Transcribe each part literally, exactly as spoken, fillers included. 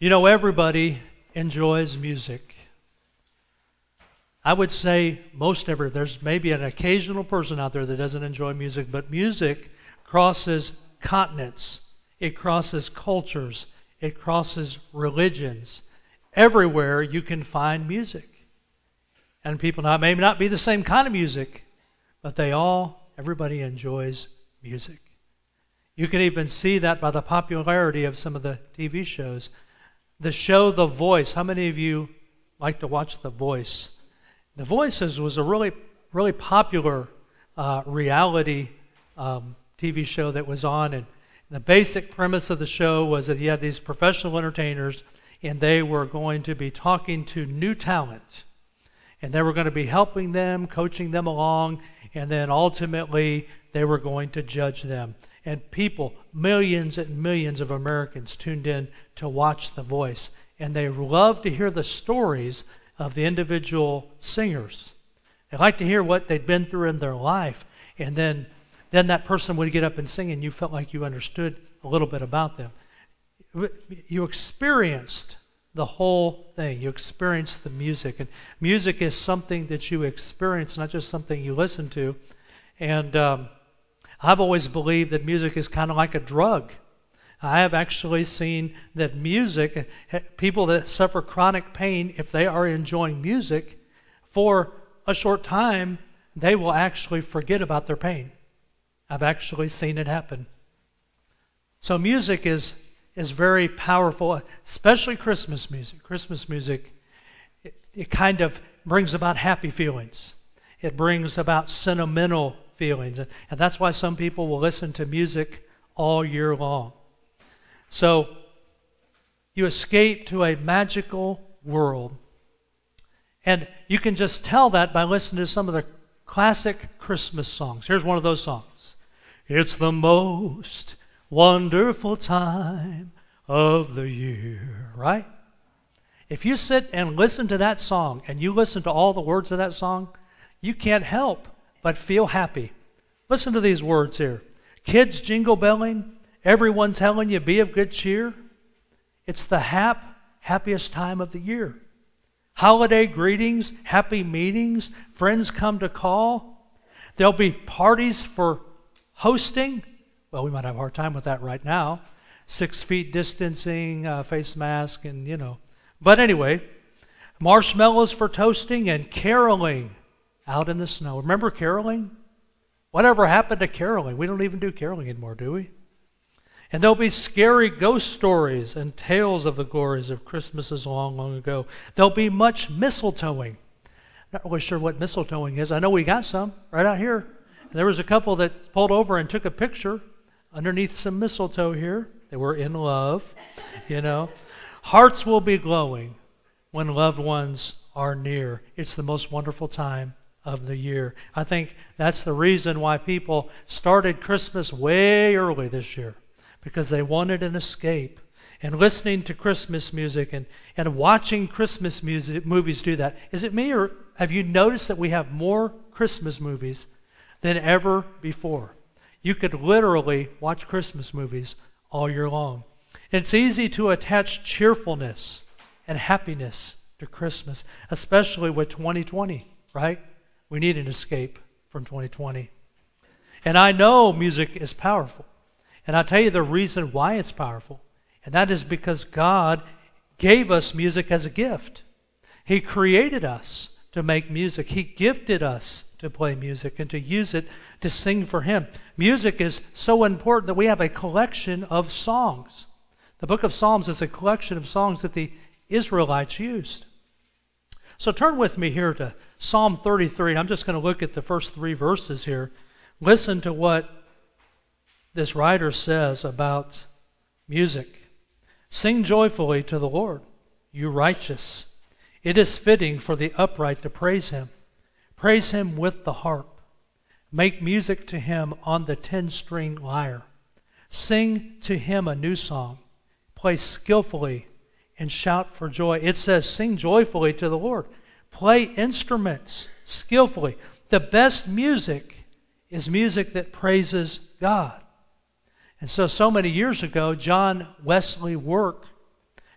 You know, everybody enjoys music. I would say most ever. There's maybe an occasional person out there that doesn't enjoy music, but music crosses continents. It crosses cultures. It crosses religions. Everywhere you can find music. And people not may not be the same kind of music, but they all, everybody enjoys music. You can even see that by the popularity of some of the T V shows. The show The Voice. How many of you like to watch The Voice? The Voice was a really, really popular uh, reality um, T V show that was on, and the basic premise of the show was that you had these professional entertainers, and they were going to be talking to new talent, and they were going to be helping them, coaching them along, and then ultimately they were going to judge them. And people, millions and millions of Americans tuned in to watch The Voice, and they loved to hear the stories of the individual singers. They liked to hear what they'd been through in their life, and then then that person would get up and sing, and you felt like you understood a little bit about them. You experienced the whole thing. You experienced the music, and music is something that you experience, not just something you listen to. And um, I've always believed that music is kind of like a drug. I have actually seen that music, people that suffer chronic pain, if they are enjoying music for a short time, they will actually forget about their pain. I've actually seen it happen. So music is is very powerful, especially Christmas music. Christmas music, it, it kind of brings about happy feelings. It brings about sentimental feelings. And, and that's why some people will listen to music all year long. So you escape to a magical world. And you can just tell that by listening to some of the classic Christmas songs. Here's one of those songs. It's the most wonderful time of the year, right? If you sit and listen to that song and you listen to all the words of that song, you can't help but feel happy. Listen to these words here. Kids jingle belling, everyone telling you be of good cheer. It's the hap, happiest time of the year. Holiday greetings, happy meetings, friends come to call. There'll be parties for hosting. Well, we might have a hard time with that right now. Six feet distancing, uh, face mask, and you know. But anyway, marshmallows for toasting and caroling out in the snow. Remember caroling? Whatever happened to caroling? We don't even do caroling anymore, do we? And there'll be scary ghost stories and tales of the glories of Christmases long, long ago. There'll be much mistletoeing. Not really sure what mistletoeing is. I know we got some right out here. And there was a couple that pulled over and took a picture underneath some mistletoe here. They were in love, you know. Hearts will be glowing when loved ones are near. It's the most wonderful time of the year. I think that's the reason why people started Christmas way early this year, because they wanted an escape. And listening to Christmas music and, and watching Christmas music movies do that. Is it me, or have you noticed that we have more Christmas movies than ever before? You could literally watch Christmas movies all year long. And it's easy to attach cheerfulness and happiness to Christmas, especially with twenty twenty, right? We need an escape from twenty twenty. And I know music is powerful. And I'll tell you the reason why it's powerful. And that is because God gave us music as a gift. He created us to make music. He gifted us to play music and to use it to sing for Him. Music is so important that we have a collection of songs. The book of Psalms is a collection of songs that the Israelites used. So turn with me here to Psalm thirty-three. I'm just going to look at the first three verses here. Listen to what this writer says about music. Sing joyfully to the Lord, you righteous. It is fitting for the upright to praise Him. Praise Him with the harp. Make music to Him on the ten-string lyre. Sing to Him a new song. Play skillfully and shout for joy. It says sing joyfully to the Lord. Play instruments skillfully. The best music is music that praises God. And so, so many years ago, John Wesley worked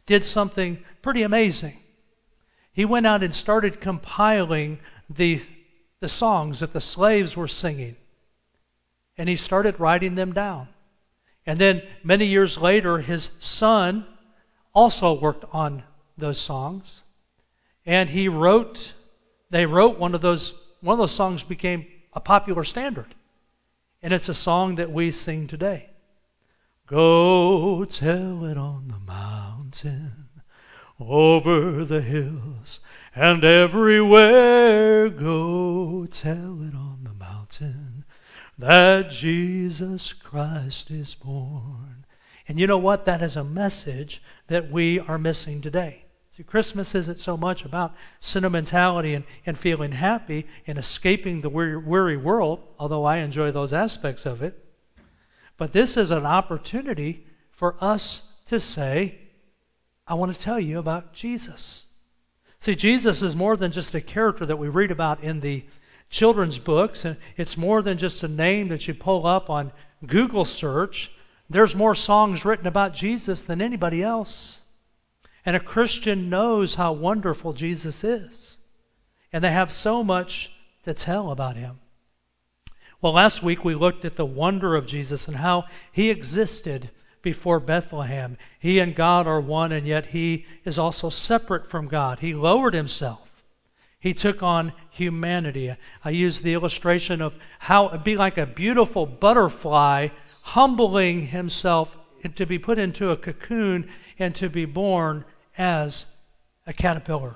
did something pretty amazing. He went out and started compiling the, the songs that the slaves were singing. And he started writing them down. And then many years later, his son also worked on those songs. And he wrote, they wrote one of those, one of those songs became a popular standard. And it's a song that we sing today. Go tell it on the mountain, over the hills, and everywhere. Go tell it on the mountain, that Jesus Christ is born. And you know what? That is a message that we are missing today. See, Christmas isn't so much about sentimentality and, and feeling happy and escaping the weary, weary world, although I enjoy those aspects of it. But this is an opportunity for us to say, I want to tell you about Jesus. See, Jesus is more than just a character that we read about in the children's books. And it's more than just a name that you pull up on Google search. There's more songs written about Jesus than anybody else. And a Christian knows how wonderful Jesus is. And they have so much to tell about him. Well, last week we looked at the wonder of Jesus and how he existed before Bethlehem. He and God are one, and yet he is also separate from God. He lowered himself. He took on humanity. I used the illustration of how it would be like a beautiful butterfly humbling himself to be put into a cocoon and to be born as a caterpillar.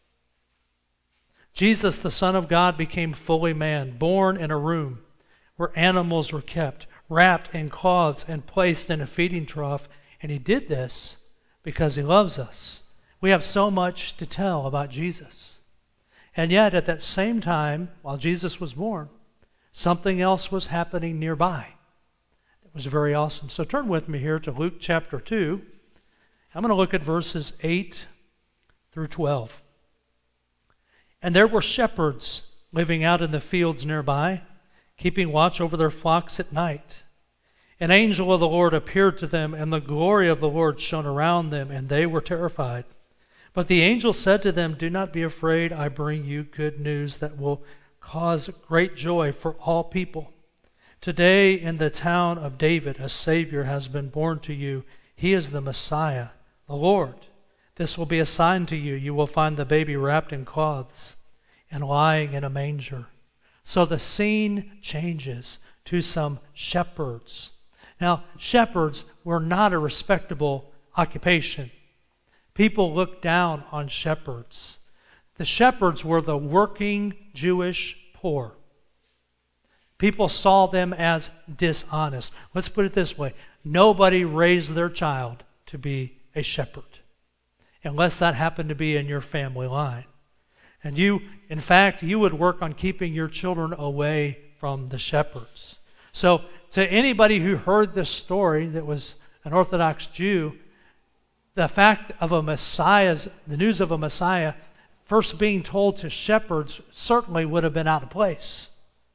Jesus, the Son of God, became fully man, born in a room where animals were kept, wrapped in cloths and placed in a feeding trough. And he did this because he loves us. We have so much to tell about Jesus. And yet, at that same time, while Jesus was born, something else was happening nearby. It was very awesome. So turn with me here to Luke chapter two. I'm going to look at verses eight through twelve. And there were shepherds living out in the fields nearby, keeping watch over their flocks at night. An angel of the Lord appeared to them, and the glory of the Lord shone around them, and they were terrified. But the angel said to them, "Do not be afraid. I bring you good news that will cause great joy for all people. Today in the town of David a Savior has been born to you. He is the Messiah, the Lord. This will be a sign to you. You will find the baby wrapped in cloths and lying in a manger." So the scene changes to some shepherds. Now, shepherds were not a respectable occupation. People looked down on shepherds. The shepherds were the working Jewish poor. People saw them as dishonest. Let's put it this way. Nobody raised their child to be a shepherd, unless that happened to be in your family line. And you, in fact, you would work on keeping your children away from the shepherds. So, to anybody who heard this story that was an Orthodox Jew, the fact of a Messiah's, the news of a Messiah first being told to shepherds certainly would have been out of place.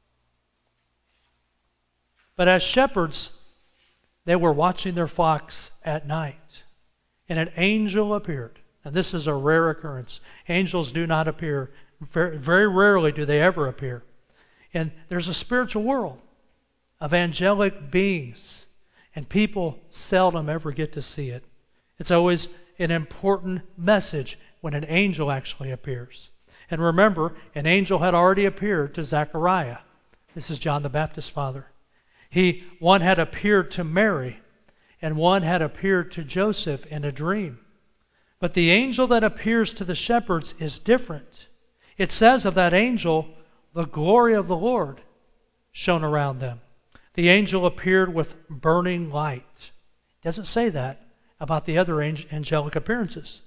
But as shepherds, they were watching their flocks at night, and an angel appeared. And this is a rare occurrence. Angels do not appear. Very, very rarely do they ever appear. And there's a spiritual world of angelic beings, and people seldom ever get to see it. It's always an important message when an angel actually appears. And remember, an angel had already appeared to Zechariah. This is John the Baptist's father. He, one had appeared to Mary, and one had appeared to Joseph in a dream. But the angel that appears to the shepherds is different. It says of that angel, the glory of the Lord shone around them. The angel appeared with burning light. It doesn't say that about the other angelic appearances.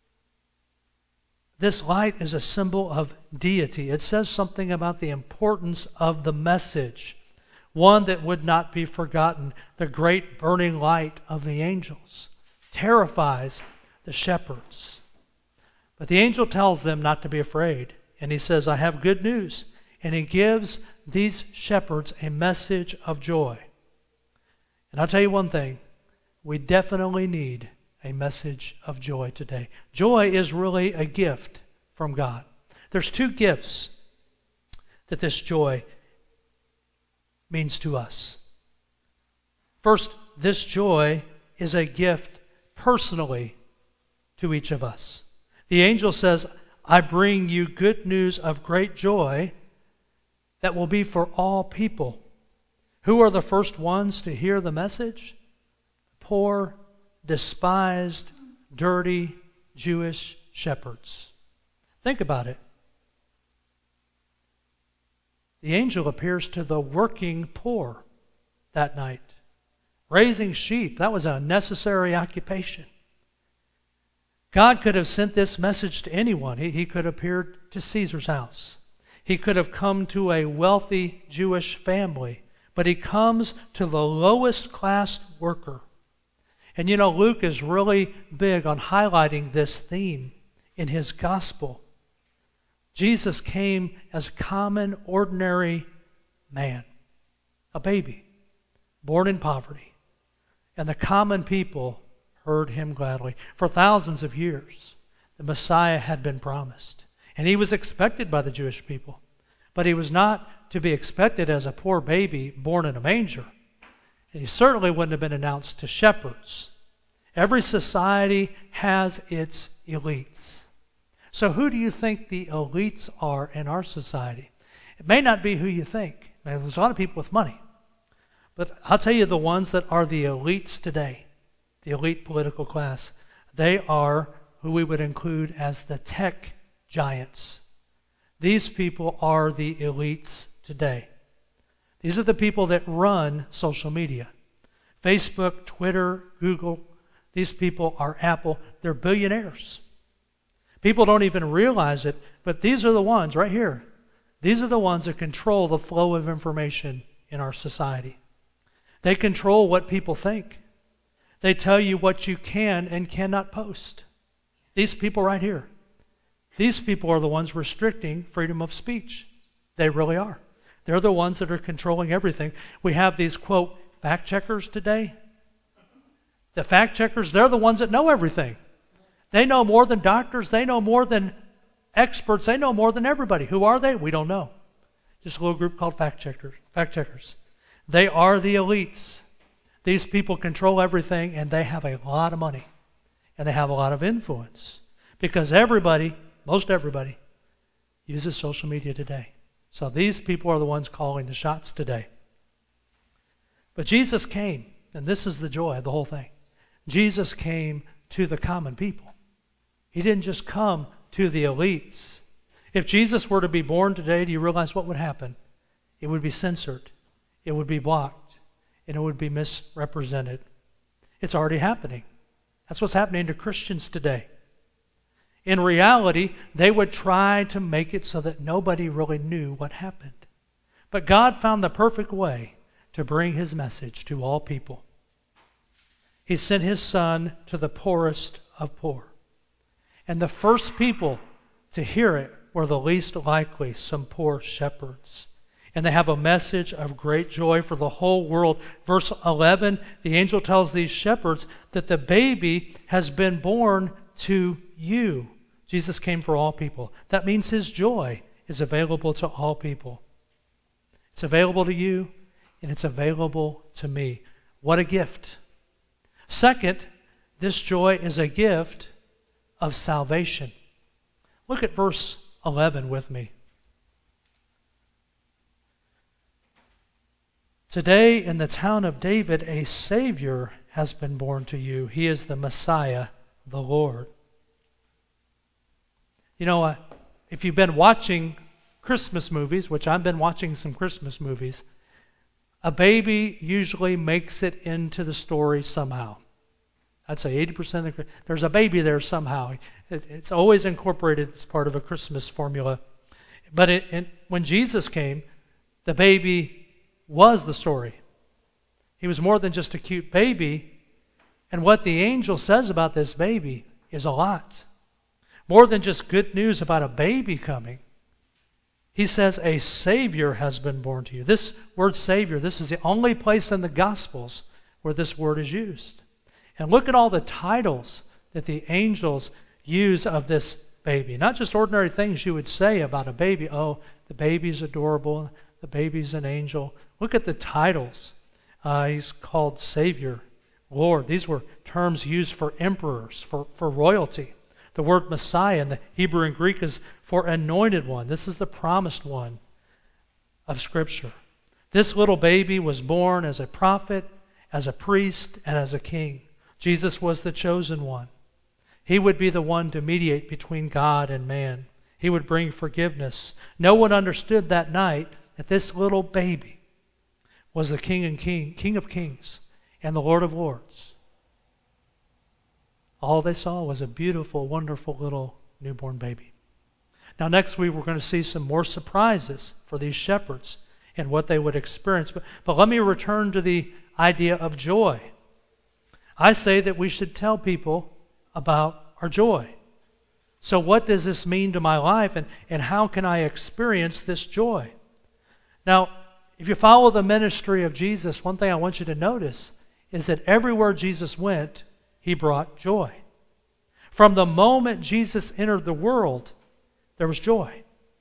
This light is a symbol of deity. It says something about the importance of the message, one that would not be forgotten. The great burning light of the angels terrifies the shepherds. But the angel tells them not to be afraid. And he says, I have good news. And he gives these shepherds a message of joy. And I'll tell you one thing. We definitely need a message of joy today. Joy is really a gift from God. There's two gifts that this joy means to us. First, this joy is a gift personally to each of us. The angel says, I bring you good news of great joy that will be for all people. Who are the first ones to hear the message? Poor, despised, dirty Jewish shepherds. Think about it. The angel appears to the working poor that night. Raising sheep, that was a necessary occupation. God could have sent this message to anyone. He, he could have appeared to Caesar's house. He could have come to a wealthy Jewish family. But he comes to the lowest class worker. And you know, Luke is really big on highlighting this theme in his gospel. Jesus came as a common, ordinary man, a baby, born in poverty. And the common people heard him gladly. For thousands of years, the Messiah had been promised. And he was expected by the Jewish people. But he was not to be expected as a poor baby born in a manger. And he certainly wouldn't have been announced to shepherds. Every society has its elites. So who do you think the elites are in our society? It may not be who you think. There's a lot of people with money. But I'll tell you the ones that are the elites today, the elite political class, they are who we would include as the tech giants. These people are the elites today. These are the people that run social media. Facebook, Twitter, Google. These people are Apple. They're billionaires. People don't even realize it, but these are the ones right here. These are the ones that control the flow of information in our society. They control what people think. They tell you what you can and cannot post. These people right here. These people are the ones restricting freedom of speech. They really are. They're the ones that are controlling everything. We have these, quote, fact checkers today. The fact checkers, they're the ones that know everything. They know more than doctors. They know more than experts. They know more than everybody. Who are they? We don't know. Just a little group called fact checkers. Fact checkers. They are the elites. These people control everything, and they have a lot of money. And they have a lot of influence. Because everybody, most everybody, uses social media today. So these people are the ones calling the shots today. But Jesus came, and this is the joy of the whole thing. Jesus came to the common people. He didn't just come to the elites. If Jesus were to be born today, do you realize what would happen? It would be censored. It would be blocked. And it would be misrepresented. It's already happening. That's what's happening to Christians today. In reality, they would try to make it so that nobody really knew what happened. But God found the perfect way to bring His message to all people. He sent His Son to the poorest of poor. And the first people to hear it were the least likely, some poor shepherds. And they have a message of great joy for the whole world. Verse eleven, the angel tells these shepherds that the baby has been born to you. Jesus came for all people. That means His joy is available to all people. It's available to you, and it's available to me. What a gift. Second, this joy is a gift of salvation. Look at verse eleven with me. Today in the town of David, a Savior has been born to you. He is the Messiah, the Lord. You know, uh, if you've been watching Christmas movies, which I've been watching some Christmas movies, a baby usually makes it into the story somehow. I'd say eighty percent of the, there's a baby there somehow. It, it's always incorporated as part of a Christmas formula. But it, it, when Jesus came, the baby was the story. He was more than just a cute baby. And what the angel says about this baby is a lot. More than just good news about a baby coming. He says a Savior has been born to you. This word Savior, this is the only place in the Gospels where this word is used. And look at all the titles that the angels use of this baby. Not just ordinary things you would say about a baby. Oh, the baby's adorable. The baby's an angel. Look at the titles. Uh, he's called Savior, Lord. These were terms used for emperors, for, for royalty. The word Messiah in the Hebrew and Greek is for anointed one. This is the promised one of Scripture. This little baby was born as a prophet, as a priest, and as a king. Jesus was the chosen one. He would be the one to mediate between God and man. He would bring forgiveness. No one understood that night that this little baby was the King and King, King of Kings and the Lord of Lords. All they saw was a beautiful, wonderful little newborn baby. Now next week we're going to see some more surprises for these shepherds and what they would experience. But, but let me return to the idea of joy. I say that we should tell people about our joy. So what does this mean to my life, and, and how can I experience this joy? Now, if you follow the ministry of Jesus, one thing I want you to notice is that everywhere Jesus went, He brought joy. From the moment Jesus entered the world, there was joy.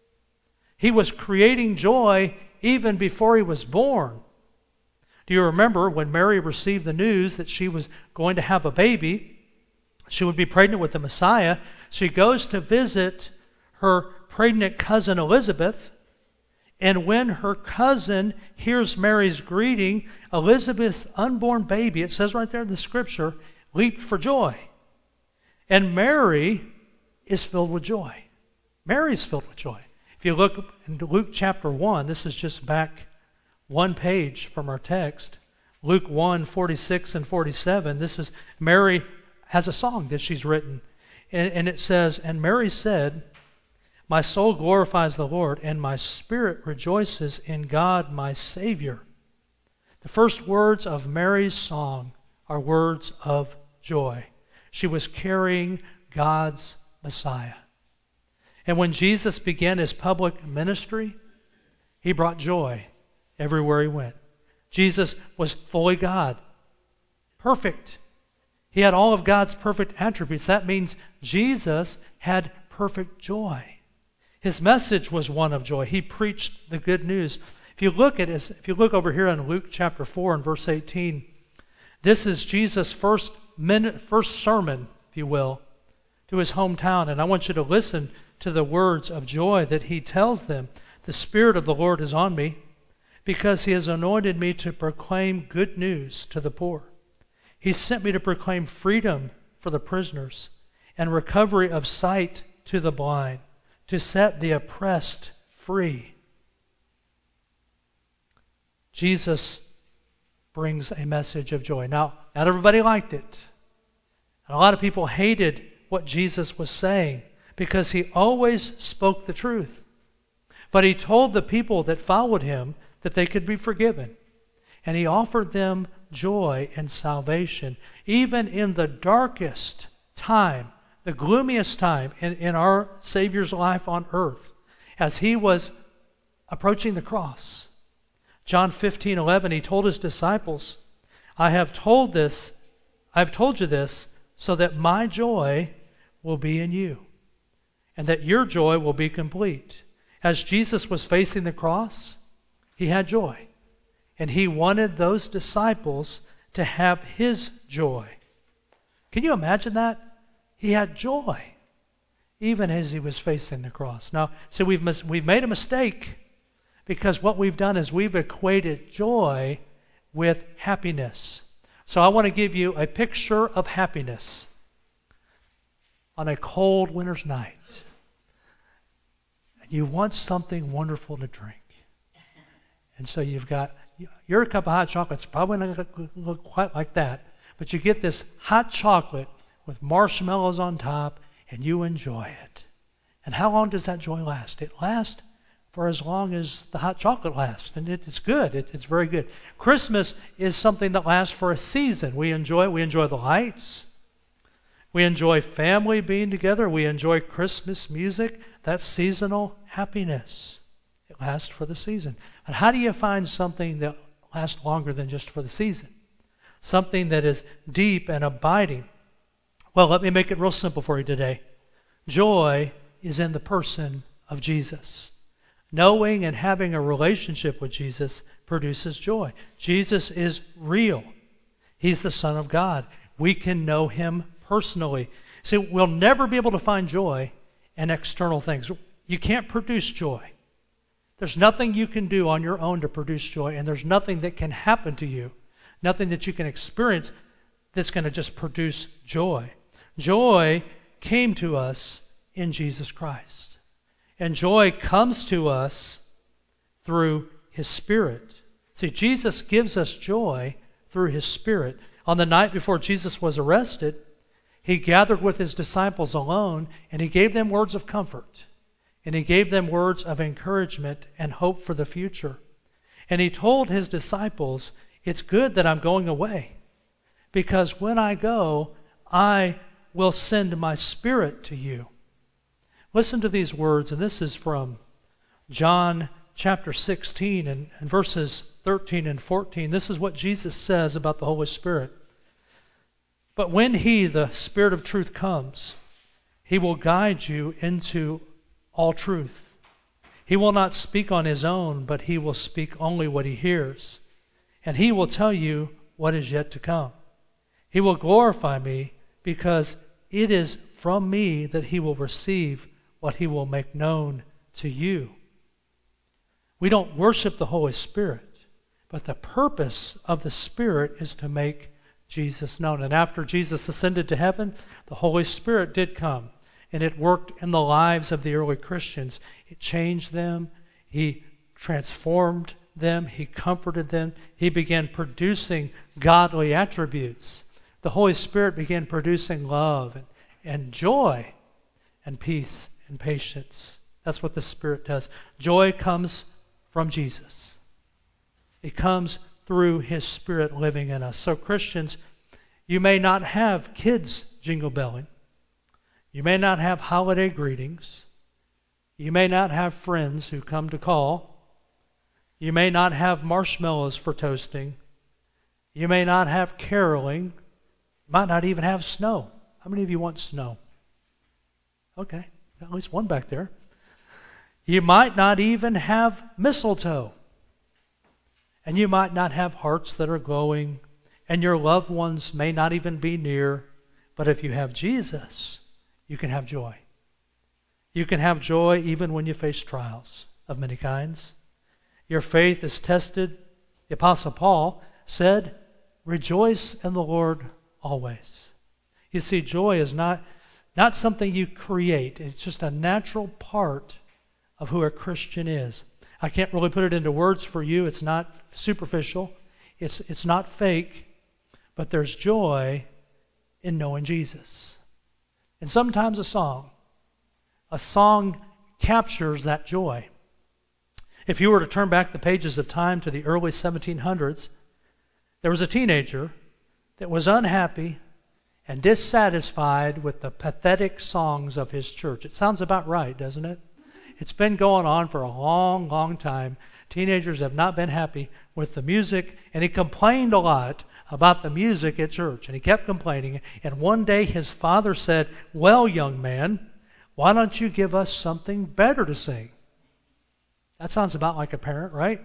He was creating joy even before He was born. Do you remember when Mary received the news that she was going to have a baby? She would be pregnant with the Messiah. She goes to visit her pregnant cousin Elizabeth. And when her cousin hears Mary's greeting, Elizabeth's unborn baby, it says right there in the Scripture, leaped for joy. And Mary is filled with joy. Mary's filled with joy. If you look in Luke chapter one, this is just back one page from our text. Luke one, forty-six and forty-seven. This is Mary has a song that she's written. And, and it says, "And Mary said, My soul glorifies the Lord, and my spirit rejoices in God my Savior." The first words of Mary's song are words of joy. She was carrying God's Messiah. And when Jesus began His public ministry, He brought joy everywhere He went. Jesus was fully God, perfect. He had all of God's perfect attributes. That means Jesus had perfect joy. His message was one of joy. He preached the good news. If you look at his, if you look over here in Luke chapter four and verse eighteen, this is Jesus' first minute, first sermon, if you will, to His hometown. And I want you to listen to the words of joy that He tells them. "The Spirit of the Lord is on me, because He has anointed me to proclaim good news to the poor. He sent me to proclaim freedom for the prisoners and recovery of sight to the blind, to set the oppressed free." Jesus brings a message of joy. Now, not everybody liked it. And a lot of people hated what Jesus was saying because He always spoke the truth. But He told the people that followed Him that they could be forgiven. And He offered them joy and salvation, even in the darkest time, the gloomiest time in, in our Savior's life on earth, as He was approaching the cross. John fifteen eleven, He told His disciples, I have told this, I have told you this, so that my joy will be in you, and that your joy will be complete. As Jesus was facing the cross, He had joy. And He wanted those disciples to have His joy. Can you imagine that? He had joy, even as He was facing the cross. Now, so we've mis- we've made a mistake, because what we've done is we've equated joy with happiness. So I want to give you a picture of happiness on a cold winter's night. And you want something wonderful to drink. And so you've got, your cup of hot chocolate is probably not going to look quite like that, but you get this hot chocolate with marshmallows on top, and you enjoy it. And how long does that joy last? It lasts for as long as the hot chocolate lasts, and it, it's good. It, it's very good. Christmas is something that lasts for a season. We enjoy we enjoy the lights. We enjoy family being together. We enjoy Christmas music. That's seasonal happiness. It lasts for the season. And how do you find something that lasts longer than just for the season? something that is deep and abiding. Well, let me make it real simple for you today. Joy is in the person of Jesus. Knowing and having a relationship with Jesus produces joy. Jesus is real. He's the Son of God. We can know Him personally. See, we'll never be able to find joy in external things. You can't produce joy. There's nothing you can do on your own to produce joy, and there's nothing that can happen to you, nothing that you can experience that's going to just produce joy. Joy came to us in Jesus Christ. And joy comes to us through His Spirit. See, Jesus gives us joy through His Spirit. On the night before Jesus was arrested, He gathered with His disciples alone, and He gave them words of comfort. And He gave them words of encouragement and hope for the future. And He told His disciples, it's good that I'm going away, because when I go, I will send my Spirit to you. Listen to these words, and this is from John chapter sixteen and, and verses thirteen and fourteen. This is what Jesus says about the Holy Spirit. But when He, the Spirit of truth, comes, He will guide you into all truth. He will not speak on His own, but He will speak only what He hears. And He will tell you what is yet to come. He will glorify Me, because it is from Me that He will receive what He will make known to you. We don't worship the Holy Spirit, but the purpose of the Spirit is to make Jesus known. And after Jesus ascended to heaven, the Holy Spirit did come, and it worked in the lives of the early Christians. It changed them. He transformed them. He comforted them. He began producing godly attributes. The Holy Spirit began producing love and, and joy and peace and patience. That's what the Spirit does. Joy comes from Jesus. It comes through His Spirit living in us. So Christians, you may not have kids jingle belling. You may not have holiday greetings. You may not have friends who come to call. You may not have marshmallows for toasting. You may not have caroling. You might not even have snow. How many of you want snow? Okay, at least one back there. You might not even have mistletoe. And you might not have hearts that are glowing. And your loved ones may not even be near. But if you have Jesus, you can have joy. You can have joy even when you face trials of many kinds. Your faith is tested. The Apostle Paul said, rejoice in the Lord always. You see, joy is not, not something you create. It's just a natural part of who a Christian is. I can't really put it into words for you. It's not superficial. It's, it's not fake. But there's joy in knowing Jesus. And sometimes a song. A song captures that joy. If you were to turn back the pages of time to the early seventeen hundreds, there was a teenager that was unhappy and dissatisfied with the pathetic songs of his church. It sounds about right, doesn't it? It's been going on for a long, long time. Teenagers have not been happy with the music, and he complained a lot about the music at church, and he kept complaining. And one day his father said, well, young man, why don't you give us something better to sing? That sounds about like a parent, right?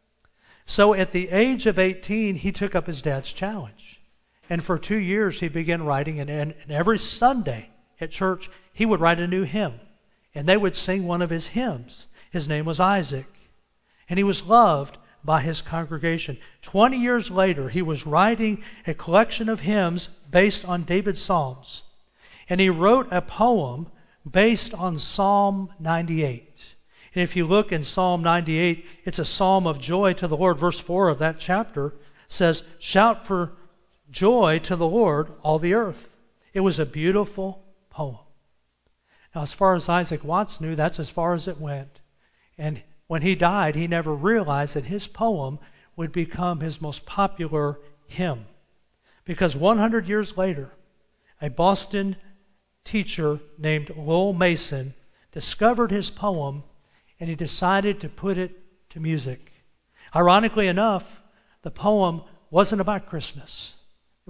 So at the age of eighteen, he took up his dad's challenge. And for two years, he began writing, and, and, and every Sunday at church, he would write a new hymn. And they would sing one of his hymns. His name was Isaac. And he was loved by his congregation. Twenty years later, he was writing a collection of hymns based on David's Psalms. And he wrote a poem based on Psalm ninety-eight. And if you look in Psalm ninety-eight, it's a psalm of joy to the Lord. Verse four of that chapter says, shout for joy to the Lord, all the earth. It was a beautiful poem. Now, as far as Isaac Watts knew, that's as far as it went. And when he died, he never realized that his poem would become his most popular hymn. Because one hundred years later, a Boston teacher named Lowell Mason discovered his poem, and he decided to put it to music. Ironically enough, the poem wasn't about Christmas.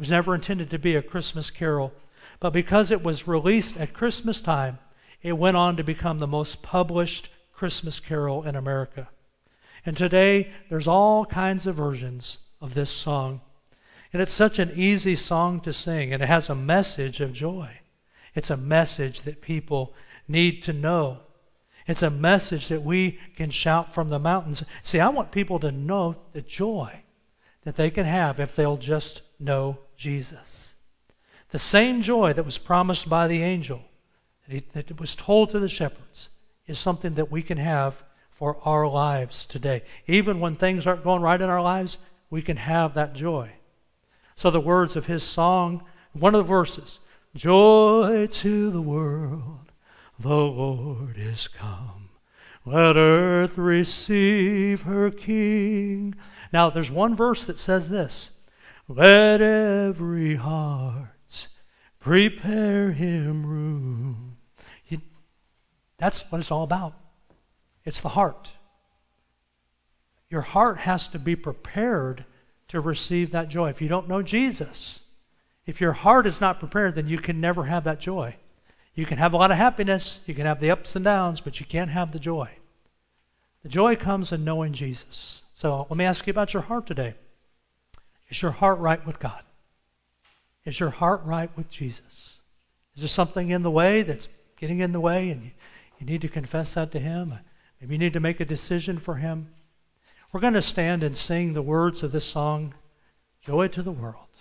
was never intended to be a Christmas carol. But because it was released at Christmas time, it went on to become the most published Christmas carol in America. And today, there's all kinds of versions of this song. And it's such an easy song to sing, and it has a message of joy. It's a message that people need to know. It's a message that we can shout from the mountains. See, I want people to know the joy that they can have if they'll just know Jesus. The same joy that was promised by the angel, that, he, that was told to the shepherds, is something that we can have for our lives today. Even when things aren't going right in our lives, we can have that joy. So the words of his song, one of the verses, joy to the world, the Lord is come. Let earth receive her King. Now, there's one verse that says this, let every heart prepare him room. You, that's what it's all about. It's the heart. Your heart has to be prepared to receive that joy. If you don't know Jesus, if your heart is not prepared, then you can never have that joy. You can have a lot of happiness, you can have the ups and downs, but you can't have the joy. The joy comes in knowing Jesus. So let me ask you about your heart today. Is your heart right with God? Is your heart right with Jesus? Is there something in the way that's getting in the way and you, you need to confess that to Him? Maybe you need to make a decision for Him. We're going to stand and sing the words of this song, Joy to the World.